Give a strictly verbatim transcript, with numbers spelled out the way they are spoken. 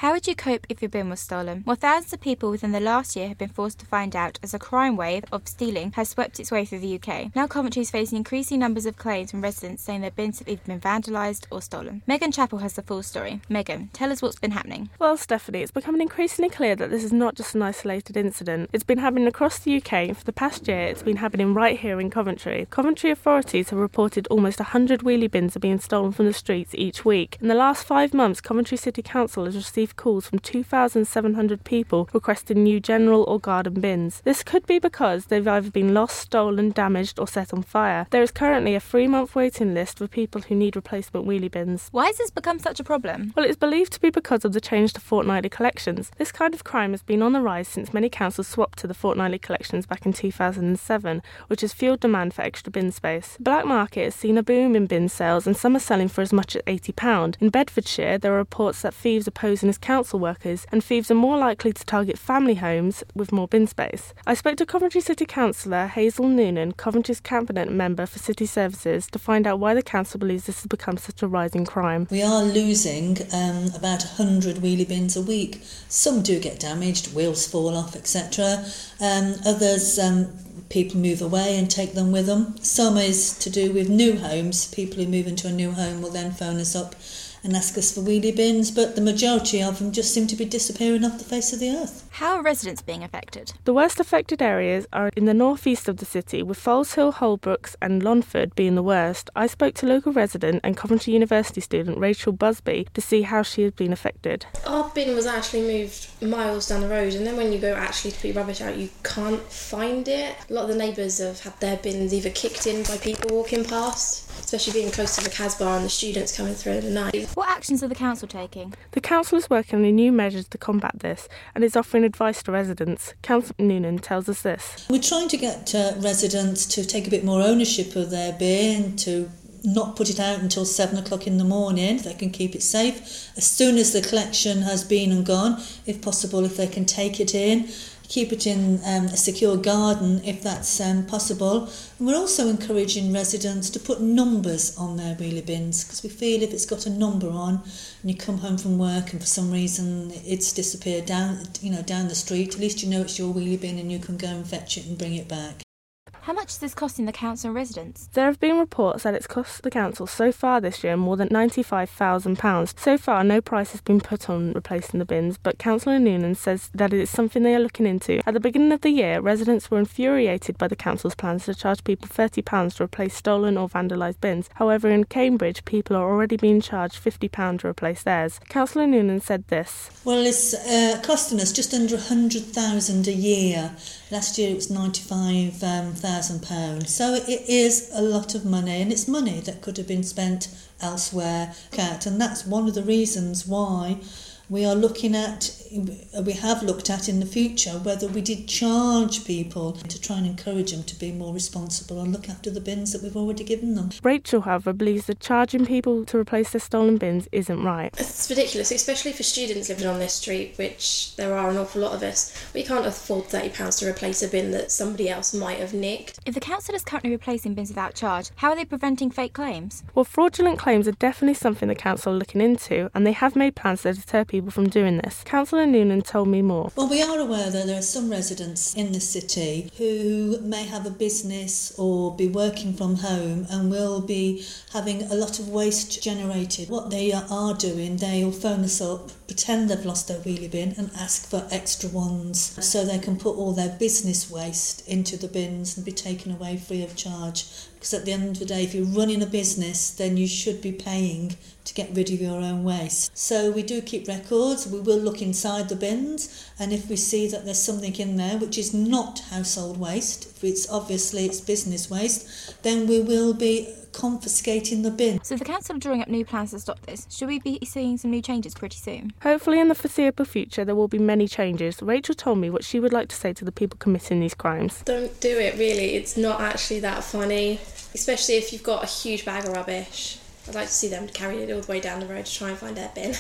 How would you cope if your bin was stolen? Well, thousands of people within the last year have been forced to find out as a crime wave of stealing has swept its way through the U K. Now Coventry is facing increasing numbers of claims from residents saying their bins have either been vandalised or stolen. Megan Chappell has the full story. Megan, tell us what's been happening. Well, Stephanie, it's becoming increasingly clear that this is not just an isolated incident. It's been happening across the U K, and for the past year it's been happening right here in Coventry. Coventry authorities have reported almost one hundred wheelie bins are being stolen from the streets each week. In the last five months, Coventry City Council has received calls from two thousand seven hundred people requesting new general or garden bins. This could be because they've either been lost, stolen, damaged or set on fire. There is currently a three-month waiting list for people who need replacement wheelie bins. Why has this become such a problem? Well, it's believed to be because of the change to fortnightly collections. This kind of crime has been on the rise since many councils swapped to the fortnightly collections back in two thousand seven, which has fueled demand for extra bin space. The black market has seen a boom in bin sales, and some are selling for as much as eighty pounds. In Bedfordshire, there are reports that thieves are posing as council workers, and thieves are more likely to target family homes with more bin space. I spoke to Coventry City Councillor Hazel Noonan, Coventry's cabinet member for city services, to find out why the council believes this has become such a rising crime. We are losing um, about one hundred wheelie bins a week. Some do get damaged, wheels fall off, et cetera. Um, others, um, people move away and take them with them. Some is to do with new homes. People who move into a new home will then phone us up and ask us for wheelie bins, but the majority of them just seem to be disappearing off the face of the earth. How are residents being affected? The worst affected areas are in the northeast of the city, with Falls Hill, Holbrooks and Lonford being the worst. I spoke to local resident and Coventry University student Rachel Busby to see how she has been affected. Our bin was actually moved miles down the road, and then when you go actually to put your rubbish out, you can't find it. A lot of the neighbours have had their bins either kicked in by people walking past, especially being close to the Casbah and the students coming through at the night. What actions are the council taking? The council is working on new measures to combat this and is offering advice to residents. Councillor Noonan tells us this. We're trying to get uh, residents to take a bit more ownership of their bin, to not put it out until seven o'clock in the morning. They can keep it safe. As soon as the collection has been and gone, if possible, if they can take it in, keep it in um, a secure garden if that's um, possible. And we're also encouraging residents to put numbers on their wheelie bins, because we feel if it's got a number on and you come home from work and for some reason it's disappeared down, you know, down the street, at least you know it's your wheelie bin and you can go and fetch it and bring it back. How much is this costing the council and residents? There have been reports that it's cost the council so far this year more than ninety-five thousand pounds. So far, no price has been put on replacing the bins, but Councillor Noonan says that it is something they are looking into. At the beginning of the year, residents were infuriated by the council's plans to charge people thirty pounds to replace stolen or vandalised bins. However, in Cambridge, people are already being charged fifty pounds to replace theirs. Councillor Noonan said this. Well, it's uh, costing us just under one hundred thousand pounds a year. Last year it was ninety-five thousand pounds. So it is a lot of money, and it's money that could have been spent elsewhere. And that's one of the reasons why we are looking at, we have looked at in the future whether we did charge people to try and encourage them to be more responsible and look after the bins that we've already given them. Rachel, however, believes that charging people to replace their stolen bins isn't right. It's ridiculous, especially for students living on this street, which there are an awful lot of us. We can't afford thirty pounds to replace a bin that somebody else might have nicked. If the council is currently replacing bins without charge, how are they preventing fake claims? Well, fraudulent claims are definitely something the council are looking into, and they have made plans to deter people from doing this. Councillor Noonan told me more. Well, we are aware that there are some residents in the city who may have a business or be working from home and will be having a lot of waste generated. What they are doing, they'll phone us up, pretend they've lost their wheelie bin and ask for extra ones so they can put all their business waste into the bins and be taken away free of charge. Because at the end of the day, if you're running a business, then you should be paying to get rid of your own waste. So we do keep records. We will look inside the bins, and if we see that there's something in there which is not household waste, if it's obviously it's business waste, then we will be confiscating the bin. So the council are drawing up new plans to stop this. Should we be seeing some new changes pretty soon? Hopefully in the foreseeable future there will be many changes. Rachel told me what she would like to say to the people committing these crimes. Don't do it, really. It's not actually that funny, especially if you've got a huge bag of rubbish. I'd like to see them carry it all the way down the road to try and find their bin.